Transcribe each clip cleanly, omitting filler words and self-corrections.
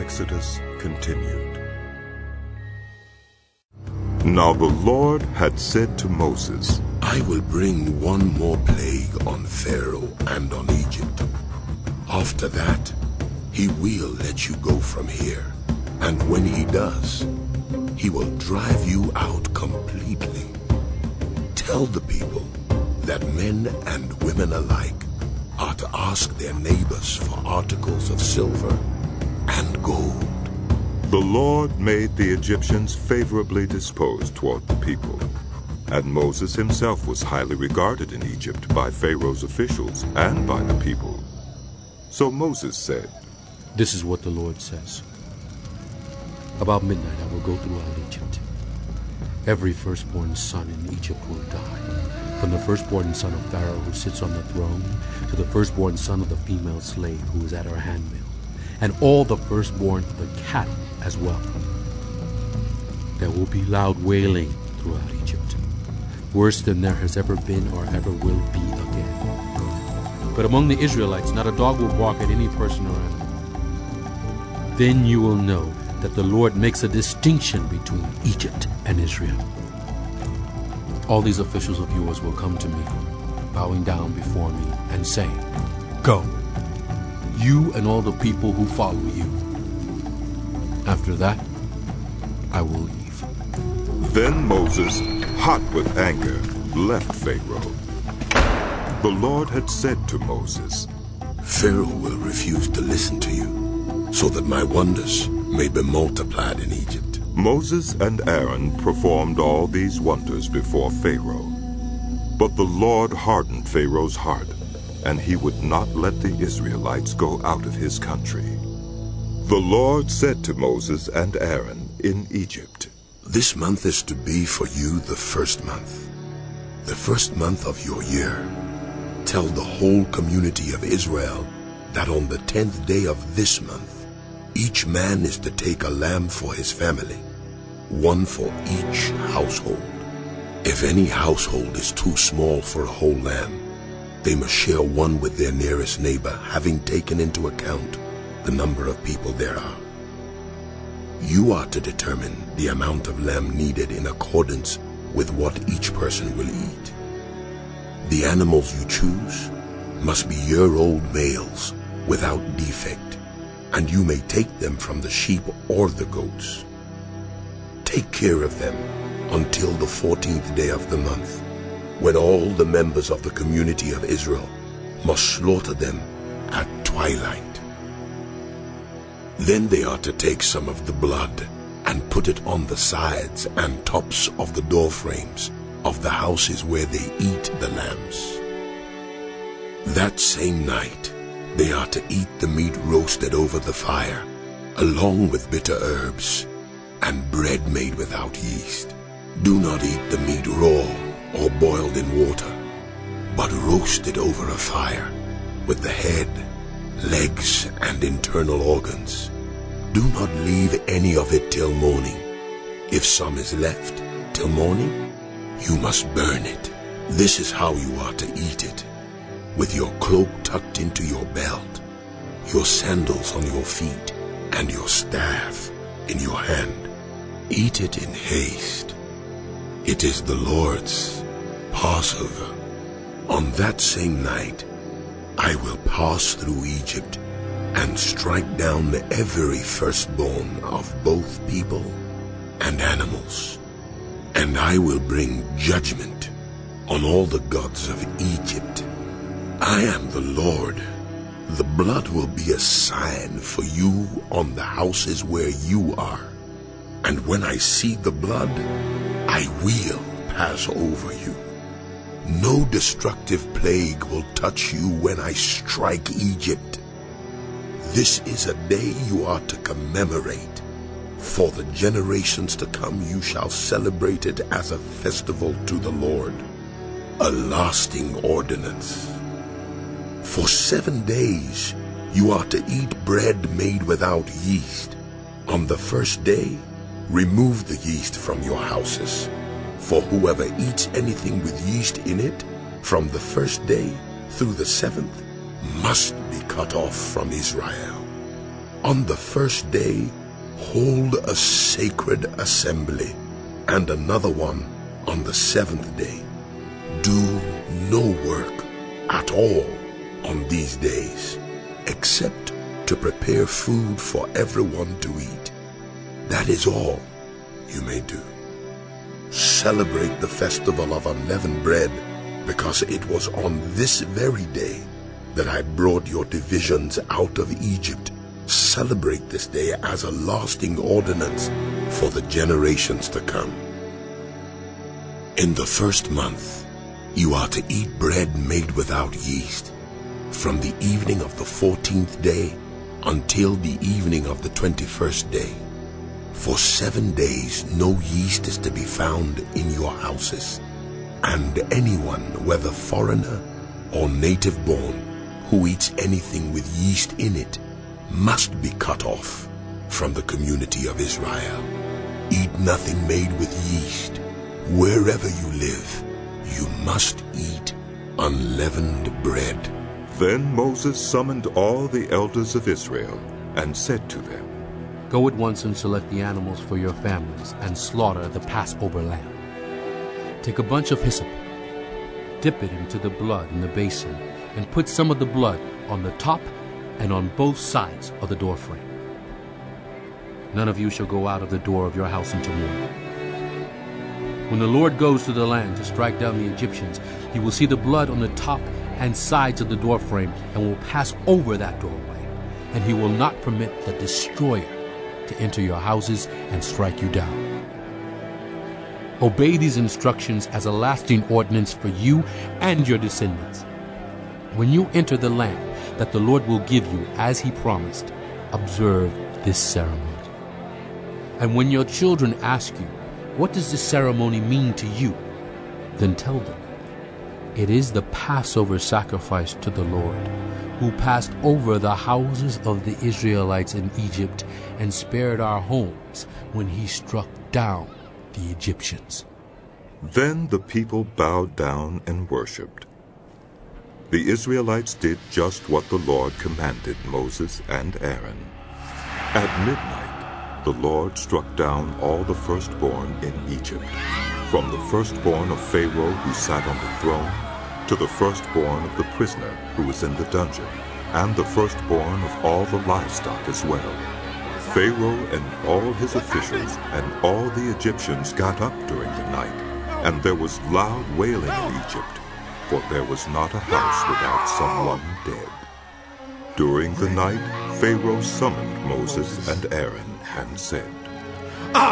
Exodus continued. Now the Lord had said to Moses, I will bring one more plague on Pharaoh and on Egypt. After that, he will let you go from here. And when he does, he will drive you out completely. Tell the people that men and women alike are to ask their neighbors for articles of silver and gold. The Lord made the Egyptians favorably disposed toward the people, and Moses himself was highly regarded in Egypt by Pharaoh's officials and by the people. So Moses said, This is what the Lord says. About midnight I will go throughout Egypt. Every firstborn son in Egypt will die, from the firstborn son of Pharaoh who sits on the throne to the firstborn son of the female slave who is at her handmill, and all the firstborn of the cattle as well. There will be loud wailing throughout Egypt, worse than there has ever been or ever will be again. But among the Israelites not a dog will bark at any person or animal. Then you will know that the Lord makes a distinction between Egypt and Israel. All these officials of yours will come to me, bowing down before me and saying, Go, you and all the people who follow you. After that, I will leave. Then Moses, hot with anger, left Pharaoh. The Lord had said to Moses, Pharaoh will refuse to listen to you, so that my wonders may be multiplied in Egypt. Moses and Aaron performed all these wonders before Pharaoh. But the Lord hardened Pharaoh's heart, and he would not let the Israelites go out of his country. The Lord said to Moses and Aaron in Egypt, This month is to be for you the first month of your year. Tell the whole community of Israel that on the 10th day of this month, each man is to take a lamb for his family, one for each household. If any household is too small for a whole lamb, they must share one with their nearest neighbor, having taken into account the number of people there are. You are to determine the amount of lamb needed in accordance with what each person will eat. The animals you choose must be year-old males without defect, and you may take them from the sheep or the goats. Take care of them until the 14th day of the month, when all the members of the community of Israel must slaughter them at twilight. Then they are to take some of the blood and put it on the sides and tops of the door frames of the houses where they eat the lambs. That same night, they are to eat the meat roasted over the fire, along with bitter herbs and bread made without yeast. Do not eat the meat raw or boiled in water, but roasted over a fire with the head, legs, and internal organs. Do not leave any of it till morning. If some is left till morning, you must burn it. This is how you are to eat it, with your cloak tucked into your belt, your sandals on your feet, and your staff in your hand. Eat it in haste. It is the Lord's Passover. On that same night, I will pass through Egypt and strike down every firstborn of both people and animals. And I will bring judgment on all the gods of Egypt. I am the Lord. The blood will be a sign for you on the houses where you are. And when I see the blood, I will pass over you. No destructive plague will touch you when I strike Egypt. This is a day you are to commemorate. For the generations to come you shall celebrate it as a festival to the Lord, a lasting ordinance. For 7 days you are to eat bread made without yeast. On the first day, remove the yeast from your houses. For whoever eats anything with yeast in it, from the first day through the 7th, must be cut off from Israel. On the first day, hold a sacred assembly, and another one on the seventh day. Do no work at all on these days, except to prepare food for everyone to eat. That is all you may do. Celebrate the festival of unleavened bread, because it was on this very day that I brought your divisions out of Egypt. Celebrate this day as a lasting ordinance for the generations to come. In the first month, you are to eat bread made without yeast, from the evening of the 14th day until the evening of the 21st day. For 7 days no yeast is to be found in your houses, and anyone, whether foreigner or native born, who eats anything with yeast in it must be cut off from the community of Israel. Eat nothing made with yeast. Wherever you live, you must eat unleavened bread. Then Moses summoned all the elders of Israel and said to them, Go at once and select the animals for your families and slaughter the Passover lamb. Take a bunch of hyssop, dip it into the blood in the basin, and put some of the blood on the top and on both sides of the doorframe. None of you shall go out of the door of your house until morning. When the Lord goes to the land to strike down the Egyptians, he will see the blood on the top and sides of the doorframe and will pass over that doorway, and he will not permit the destroyer to enter your houses and strike you down. Obey these instructions as a lasting ordinance for you and your descendants. When you enter the land that the Lord will give you as he promised, observe this ceremony. And when your children ask you, What does this ceremony mean to you? Then tell them, It is the Passover sacrifice to the Lord, who passed over the houses of the Israelites in Egypt and spared our homes when he struck down the Egyptians. Then the people bowed down and worshipped. The Israelites did just what the Lord commanded Moses and Aaron. At midnight, the Lord struck down all the firstborn in Egypt, from the firstborn of Pharaoh who sat on the throne, to the firstborn of the prisoner who was in the dungeon, and the firstborn of all the livestock as well. Pharaoh and all his officials and all the Egyptians got up during the night, and there was loud wailing in Egypt, for there was not a house without someone dead. During the night, Pharaoh summoned Moses and Aaron and said, Up!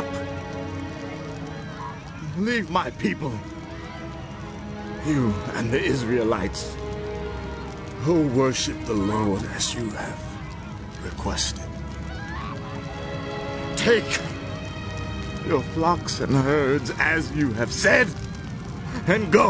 Leave my people, you and the Israelites, who worship the Lord as you have requested. Take your flocks and herds as you have said, and go.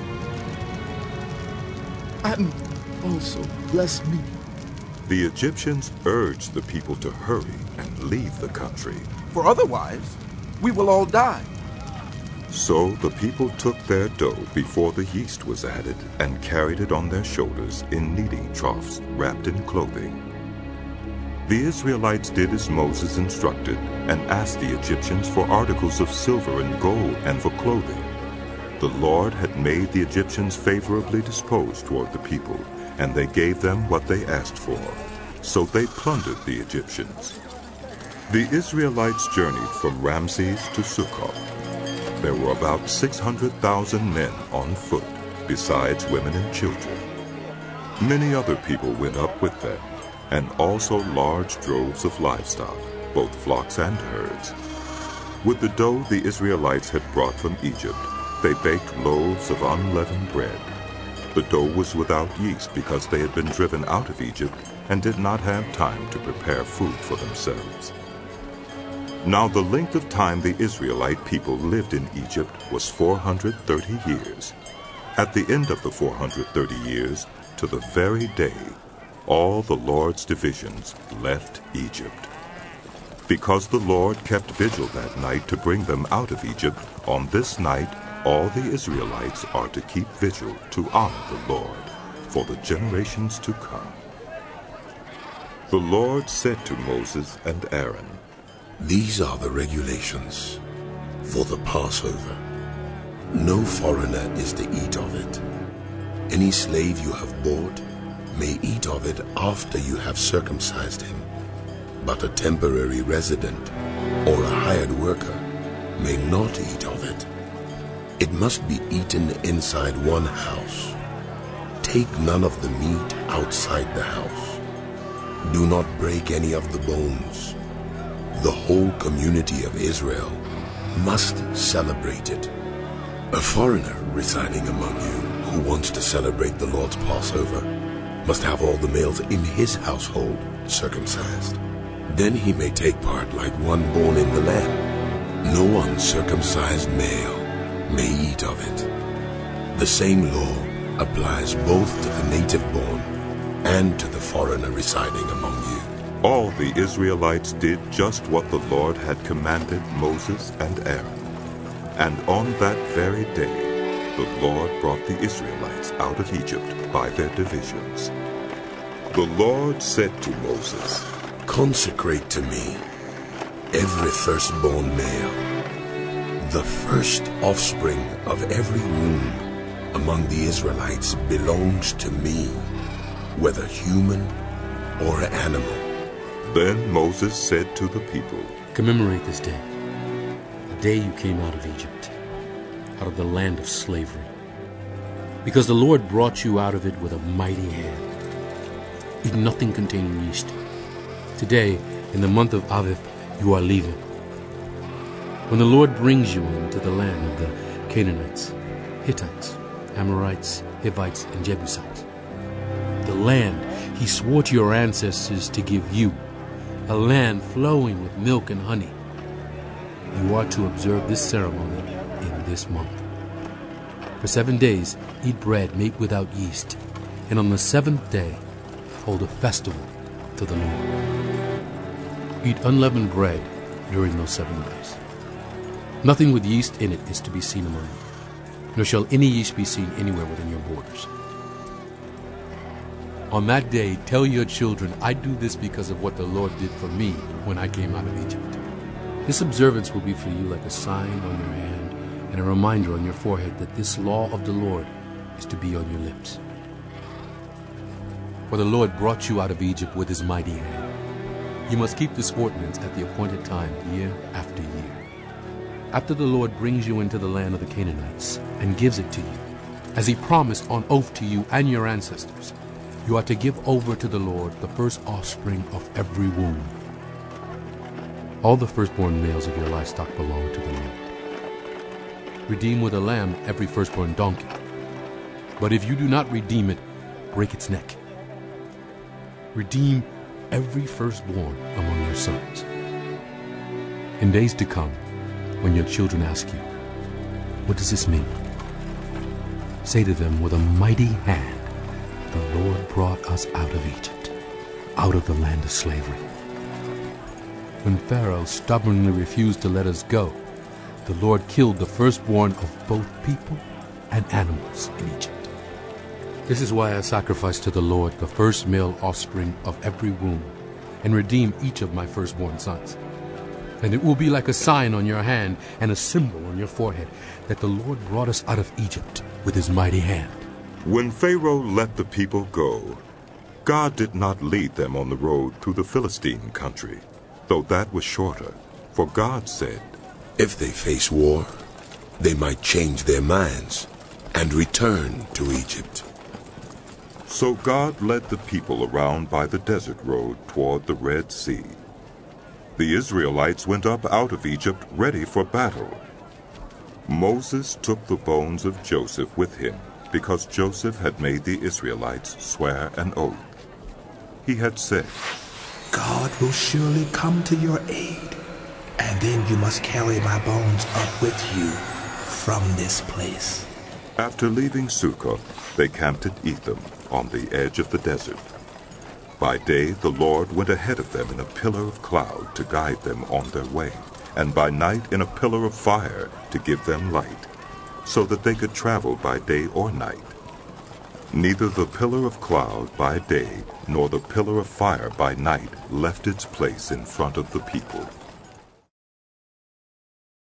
And also bless me. The Egyptians urged the people to hurry and leave the country. For otherwise, we will all die. So the people took their dough before the yeast was added and carried it on their shoulders in kneading troughs wrapped in clothing. The Israelites did as Moses instructed and asked the Egyptians for articles of silver and gold and for clothing. The Lord had made the Egyptians favorably disposed toward the people, and they gave them what they asked for. So they plundered the Egyptians. The Israelites journeyed from Ramses to Succoth. There were about 600,000 men on foot, besides women and children. Many other people went up with them, and also large droves of livestock, both flocks and herds. With the dough the Israelites had brought from Egypt, they baked loaves of unleavened bread. The dough was without yeast because they had been driven out of Egypt and did not have time to prepare food for themselves. Now the length of time the Israelite people lived in Egypt was 430 years. At the end of the 430 years, to the very day, all the Lord's divisions left Egypt. Because the Lord kept vigil that night to bring them out of Egypt, on this night all the Israelites are to keep vigil to honor the Lord for the generations to come. The Lord said to Moses and Aaron, These are the regulations for the Passover. No foreigner is to eat of it. Any slave you have bought may eat of it after you have circumcised him, but a temporary resident or a hired worker may not eat of it. It must be eaten inside one house. Take none of the meat outside the house. Do not break any of the bones. The whole community of Israel must celebrate it. A foreigner residing among you who wants to celebrate the Lord's Passover must have all the males in his household circumcised. Then he may take part like one born in the land. No uncircumcised male may eat of it. The same law applies both to the native born and to the foreigner residing among you. All the Israelites did just what the Lord had commanded Moses and Aaron. And on that very day, the Lord brought the Israelites out of Egypt by their divisions. The Lord said to Moses, Consecrate to me every firstborn male, the first offspring of every womb among the Israelites belongs to me, whether human or animal. Then Moses said to the people, Commemorate this day, the day you came out of Egypt, out of the land of slavery, because the Lord brought you out of it with a mighty hand. Eat nothing containing yeast. Today, in the month of Aviv, you are leaving. When the Lord brings you into the land of the Canaanites, Hittites, Amorites, Hivites, and Jebusites, the land he swore to your ancestors to give you, a land flowing with milk and honey, you are to observe this ceremony in this month. For 7 days eat bread made without yeast, and on the 7th day hold a festival to the Lord. Eat unleavened bread during those 7 days. Nothing with yeast in it is to be seen among you, nor shall any yeast be seen anywhere within your borders. On that day, tell your children, I do this because of what the Lord did for me when I came out of Egypt. This observance will be for you like a sign on your hand and a reminder on your forehead that this law of the Lord is to be on your lips. For the Lord brought you out of Egypt with his mighty hand. You must keep this ordinance at the appointed time, year after year. After the Lord brings you into the land of the Canaanites and gives it to you, as he promised on oath to you and your ancestors, you are to give over to the Lord the first offspring of every womb. All the firstborn males of your livestock belong to the Lord. Redeem with a lamb every firstborn donkey. But if you do not redeem it, break its neck. Redeem every firstborn among your sons. In days to come, when your children ask you, what does this mean? Say to them, with a mighty hand, the Lord brought us out of Egypt, out of the land of slavery. When Pharaoh stubbornly refused to let us go, the Lord killed the firstborn of both people and animals in Egypt. This is why I sacrifice to the Lord the first male offspring of every womb, and redeem each of my firstborn sons. And it will be like a sign on your hand and a symbol on your forehead that the Lord brought us out of Egypt with his mighty hand. When Pharaoh let the people go, God did not lead them on the road through the Philistine country, though that was shorter. For God said, If they face war, they might change their minds and return to Egypt. So God led the people around by the desert road toward the Red Sea. The Israelites went up out of Egypt ready for battle. Moses took the bones of Joseph with him, because Joseph had made the Israelites swear an oath. He had said, God will surely come to your aid, and then you must carry my bones up with you from this place. After leaving Sukkah, they camped at Etham, on the edge of the desert. By day the Lord went ahead of them in a pillar of cloud to guide them on their way, and by night in a pillar of fire to give them light, so that they could travel by day or night. Neither the pillar of cloud by day nor the pillar of fire by night left its place in front of the people.